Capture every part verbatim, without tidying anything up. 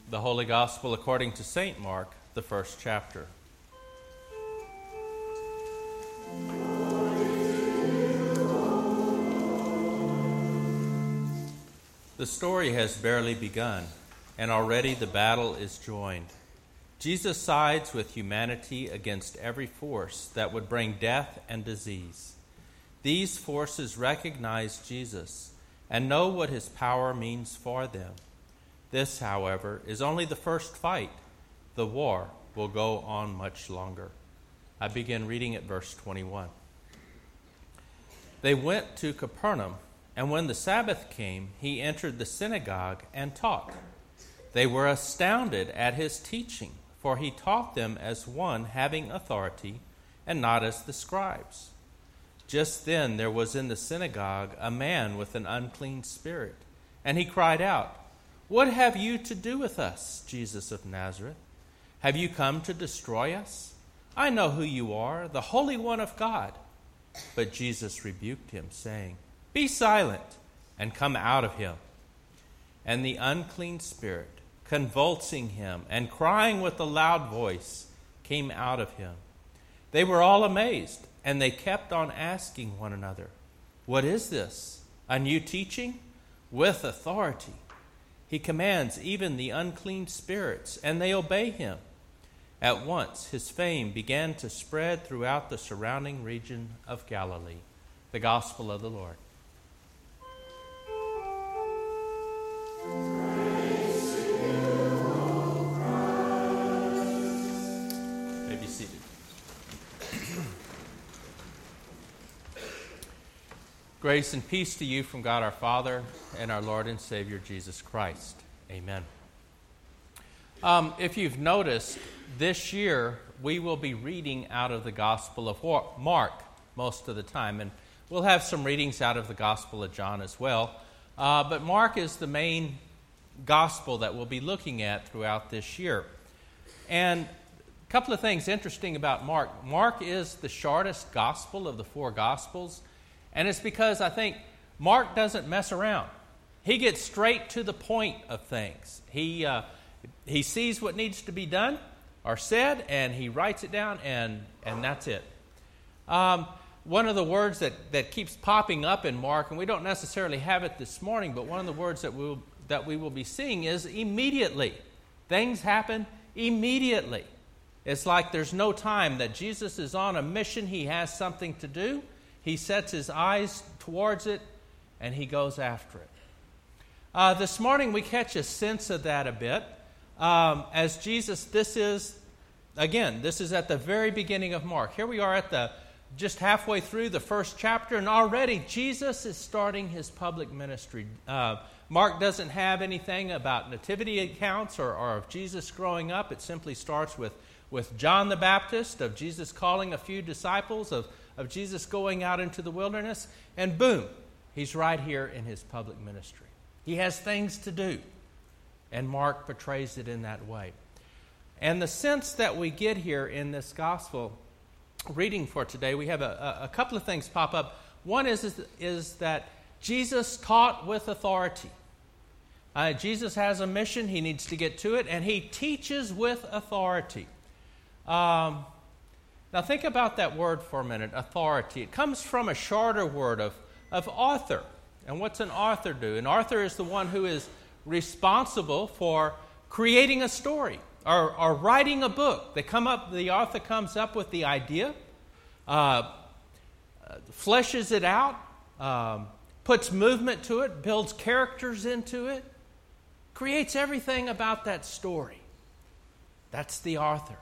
The Holy Gospel according to Saint Mark, the first chapter. The story has barely begun, and already the battle is joined. Jesus sides with humanity against every force that would bring death and disease. These forces recognize Jesus and know what his power means for them. This, however, is only the first fight. The war will go on much longer. I begin reading at verse twenty-one. They went to Capernaum, and when the Sabbath came, he entered the synagogue and taught. They were astounded at his teaching, for he taught them as one having authority and not as the scribes. Just then there was in the synagogue a man with an unclean spirit, and he cried out, "What have you to do with us, Jesus of Nazareth? Have you come to destroy us? I know who you are, the Holy One of God." But Jesus rebuked him, saying, "Be silent, and come out of him." And the unclean spirit, convulsing him and crying with a loud voice, came out of him. They were all amazed, and they kept on asking one another, "What is this? A new teaching? With authority. He commands even the unclean spirits, and they obey him." At once his fame began to spread throughout the surrounding region of Galilee. The Gospel of the Lord. Praise to you, O Christ. May be seated. Grace and peace to you from God our Father and our Lord and Savior Jesus Christ. Amen. Um, if you've noticed, this year we will be reading out of the Gospel of Mark most of the time, and we'll have some readings out of the Gospel of John as well. Uh, but Mark is the main Gospel that we'll be looking at throughout this year. And a couple of things interesting about Mark. Mark is the shortest Gospel of the four Gospels. And it's because I think Mark doesn't mess around. He gets straight to the point of things. He uh, he sees what needs to be done or said, and he writes it down, and, and that's it. Um, one of the words that, that keeps popping up in Mark, and we don't necessarily have it this morning, but one of the words that we'll, that we will be seeing is immediately. Things happen immediately. It's like there's no time, that Jesus is on a mission. He has something to do. He sets his eyes towards it, and he goes after it. Uh, this morning, we catch a sense of that a bit. Um, as Jesus, this is, again, this is at the very beginning of Mark. Here we are at the, just halfway through the first chapter, and already Jesus is starting his public ministry. Uh, Mark doesn't have anything about nativity accounts or, or of Jesus growing up. It simply starts with, with John the Baptist, of Jesus calling a few disciples, of of Jesus going out into the wilderness, and boom, he's right here in his public ministry. He has things to do, and Mark portrays it in that way. And the sense that we get here in this gospel reading for today, we have a, a couple of things pop up. One is, is, is that Jesus taught with authority. Uh, Jesus has a mission, he needs to get to it, and he teaches with authority. Um... Now think about that word for a minute, authority. It comes from a shorter word of, of author. And what's an author do? An author is the one who is responsible for creating a story or, or writing a book. They come up, the author comes up with the idea, uh, fleshes it out, um, puts movement to it, builds characters into it, creates everything about that story. That's the author.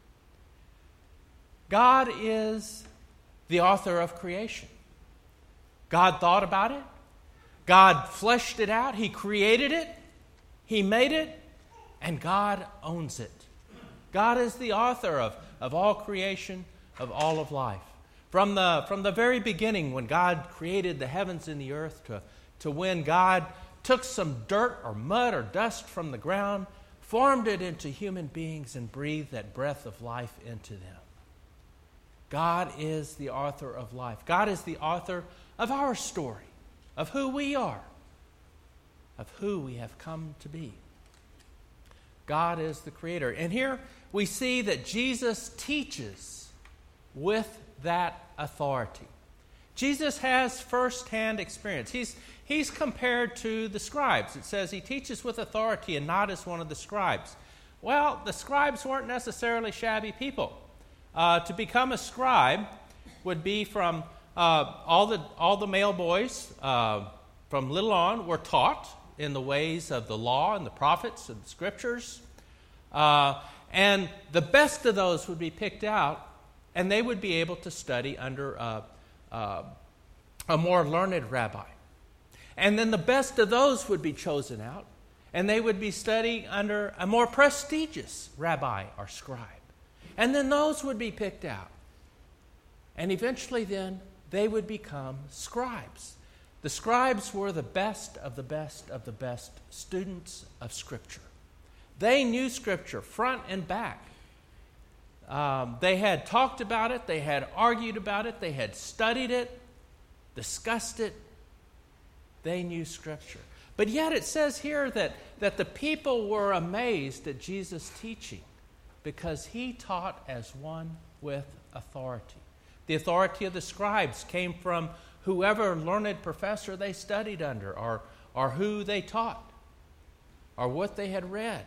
God is the author of creation. God thought about it. God fleshed it out. He created it. He made it. And God owns it. God is the author of, of all creation, of all of life. From the, from the very beginning, when God created the heavens and the earth, to, to when God took some dirt or mud or dust from the ground, formed it into human beings, and breathed that breath of life into them. God is the author of life. God is the author of our story, of who we are, of who we have come to be. God is the creator. And here we see that Jesus teaches with that authority. Jesus has firsthand experience. He's, he's compared to the scribes. It says he teaches with authority and not as one of the scribes. Well, the scribes weren't necessarily shabby people. Uh, to become a scribe would be from uh, all the all the male boys uh, from little on were taught in the ways of the law and the prophets and the scriptures. Uh, and the best of those would be picked out, and they would be able to study under uh, uh, a more learned rabbi. And then the best of those would be chosen out, and they would be studying under a more prestigious rabbi or scribe. And then those would be picked out. And eventually then, they would become scribes. The scribes were the best of the best of the best students of Scripture. They knew Scripture front and back. Um, they had talked about it. They had argued about it. They had studied it, discussed it. They knew Scripture. But yet it says here that, that the people were amazed at Jesus' teaching because he taught as one with authority. The authority of the scribes came from whoever learned professor they studied under, or, or who they taught, or what they had read.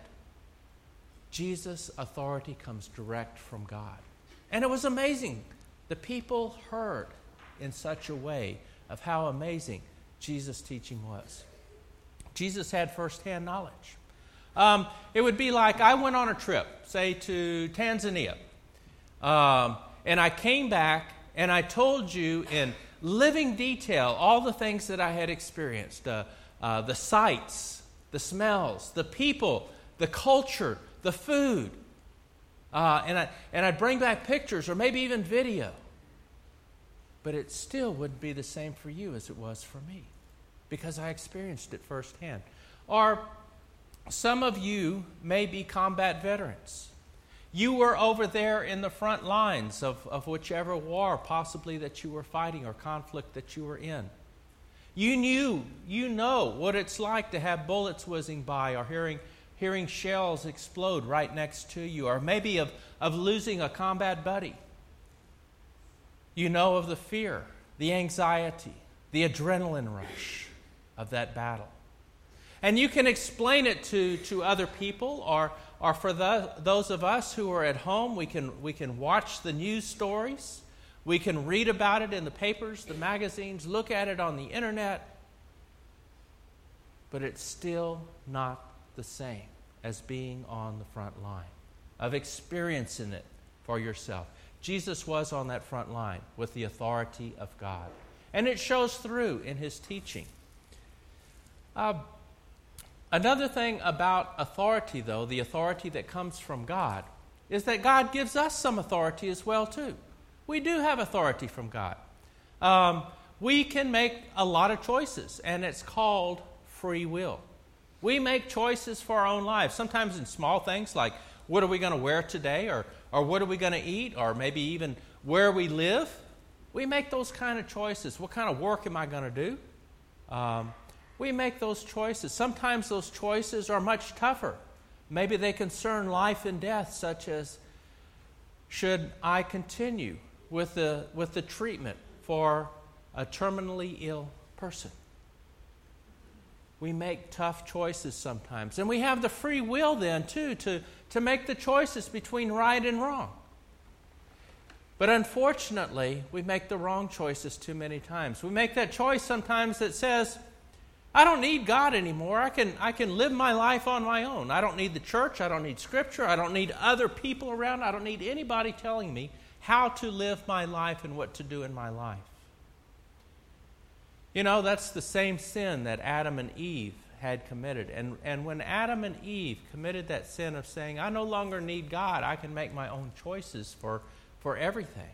Jesus' authority comes direct from God. And it was amazing. The people heard in such a way of how amazing Jesus' teaching was. Jesus had firsthand knowledge. Um, it would be like I went on a trip, say to Tanzania, um, and I came back and I told you in living detail all the things that I had experienced, uh, uh, the sights, the smells, the people, the culture, the food. Uh, and, I, and I'd bring back pictures or maybe even video. But it still wouldn't be the same for you as it was for me because I experienced it firsthand. Or some of you may be combat veterans. You were over there in the front lines of, of whichever war possibly that you were fighting or conflict that you were in. You knew, you know what it's like to have bullets whizzing by or hearing, hearing shells explode right next to you, or maybe of, of losing a combat buddy. You know of the fear, the anxiety, the adrenaline rush of that battle. And you can explain it to, to other people, or, or for the, those of us who are at home, we can, we can watch the news stories. We can read about it in the papers, the magazines, look at it on the internet. But it's still not the same as being on the front line, of experiencing it for yourself. Jesus was on that front line with the authority of God. And it shows through in his teaching. Uh, Another thing about authority, though, the authority that comes from God, is that God gives us some authority as well, too. We do have authority from God. Um, we can make a lot of choices, and it's called free will. We make choices for our own lives, sometimes in small things like what are we going to wear today, or, or what are we going to eat, or maybe even where we live. We make those kind of choices. What kind of work am I going to do? Um, We make those choices. Sometimes those choices are much tougher. Maybe they concern life and death, such as, should I continue with the, with the treatment for a terminally ill person? We make tough choices sometimes. And we have the free will then, too, to, to make the choices between right and wrong. But unfortunately, we make the wrong choices too many times. We make that choice sometimes that says, I don't need God anymore. I can, I can live my life on my own. I don't need the church. I don't need Scripture. I don't need other people around. I don't need anybody telling me how to live my life and what to do in my life. You know, that's the same sin that Adam and Eve had committed. And, and when Adam and Eve committed that sin of saying, I no longer need God, I can make my own choices for, for everything,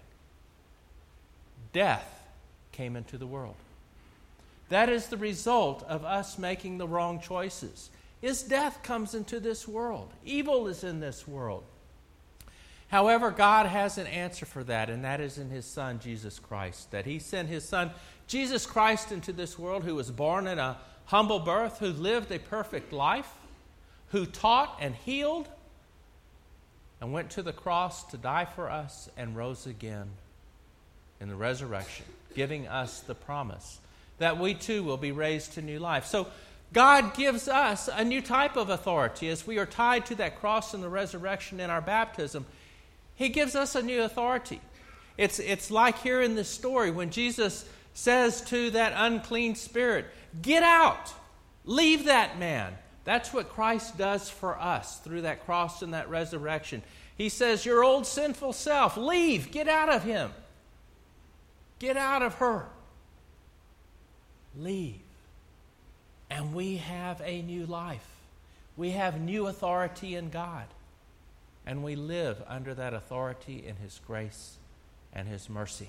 death came into the world. That is the result of us making the wrong choices. Is death comes into this world. Evil is in this world. However, God has an answer for that, and that is in his Son, Jesus Christ. That he sent his Son, Jesus Christ, into this world, who was born in a humble birth, who lived a perfect life, who taught and healed and went to the cross to die for us and rose again in the resurrection, giving us the promise that we too will be raised to new life. So God gives us a new type of authority as we are tied to that cross and the resurrection in our baptism. He gives us a new authority. It's, it's like here in this story when Jesus says to that unclean spirit, "Get out, leave that man." That's what Christ does for us through that cross and that resurrection. He says, "Your old sinful self, leave, get out of him. Get out of her. Leave." And we have a new life. We have new authority in God. And we live under that authority in His grace and His mercy.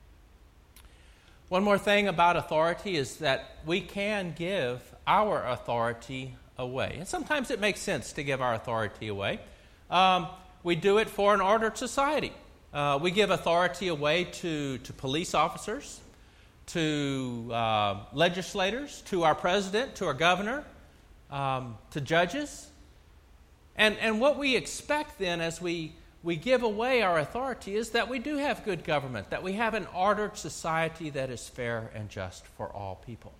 One more thing about authority is that we can give our authority away. And sometimes it makes sense to give our authority away. Um, we do it for an ordered society. Uh, we give authority away to, to police officers, to uh, legislators, to our president, to our governor, um, to judges. And, and what we expect then as we, we give away our authority is that we do have good government, that we have an ordered society that is fair and just for all people.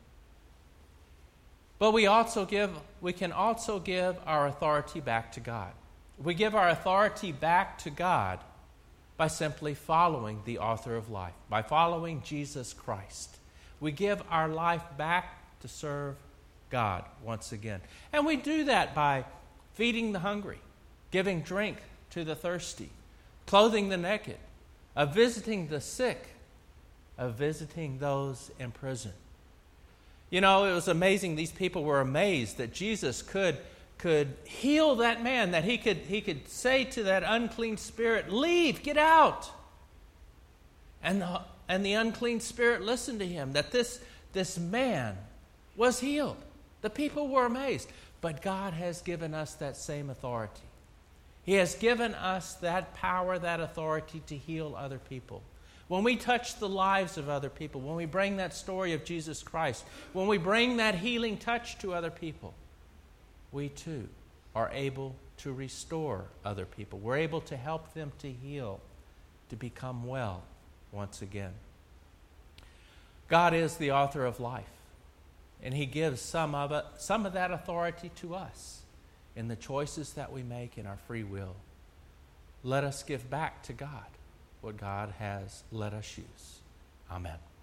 But we also give, we can also give our authority back to God. We give our authority back to God by simply following the author of life, by following Jesus Christ. We give our life back to serve God once again. And we do that by feeding the hungry, giving drink to the thirsty, clothing the naked, of visiting the sick, of visiting those in prison. You know, it was amazing. These people were amazed that Jesus could could heal that man, that he could, he could say to that unclean spirit, "Leave, get out." And the, and the unclean spirit listened to him, that this, this man was healed. The people were amazed. But God has given us that same authority. He has given us that power, that authority to heal other people. When we touch the lives of other people, when we bring that story of Jesus Christ, when we bring that healing touch to other people, we too are able to restore other people. We're able to help them to heal, to become well once again. God is the author of life, and He gives some of it, some of that authority to us in the choices that we make in our free will. Let us give back to God what God has let us use. Amen.